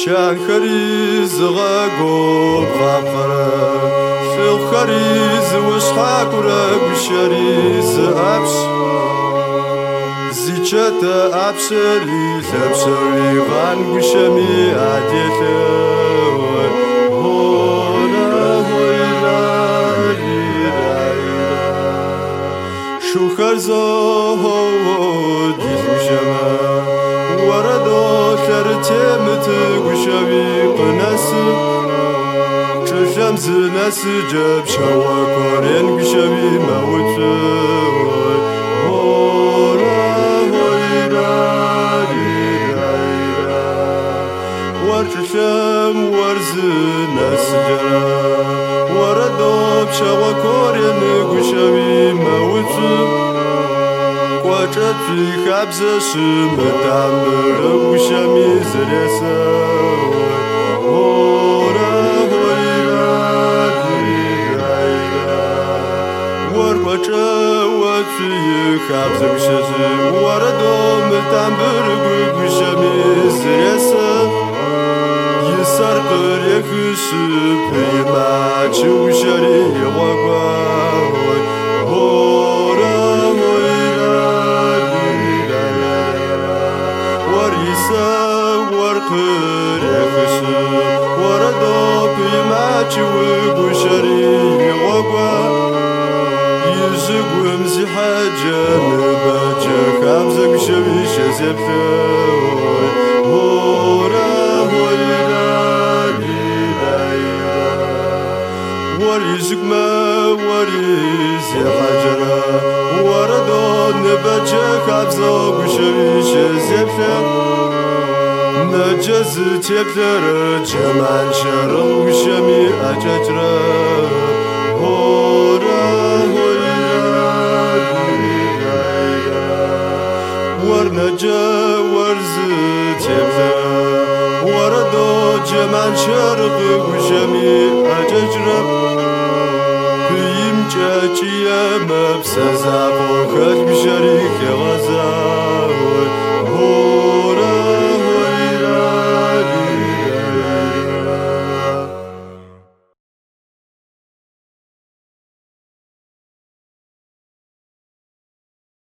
شان خريز غاقو بغابخرا شو خريز وشحاك ورق بشريز أبش زيشت أبشري لبشري غان بشمي عديثة شو خرزو ديث بشما وردو ترتمت قشبي قناس شمس ناس جاب شوا كورين قشبي موت ورشم ورز ناس جرا وردو بشوا كورين قشبي موت وجد في خبز شمتام ربوشمي زريسا هورا هويرا ورقوشا وفي خبز بشجي وردو متام بربوشمي زريسا يسار قريك شبيما شوشري وقوا وردو بيماتي وبشري غقوا يزق ومزي حاجة نباجة خامزة بشبيش زبثة هورا هويرا وريزق ما وريزي حاجة وردو نباجة خامزة بشبيش زبثة نجز تبتر جمال شرق وشمي أجترا هورا ورنجا ورز تبتر وردو جمال شرق وشمي أجترا بيم جاجي مبسزا بوخت بشريك غزا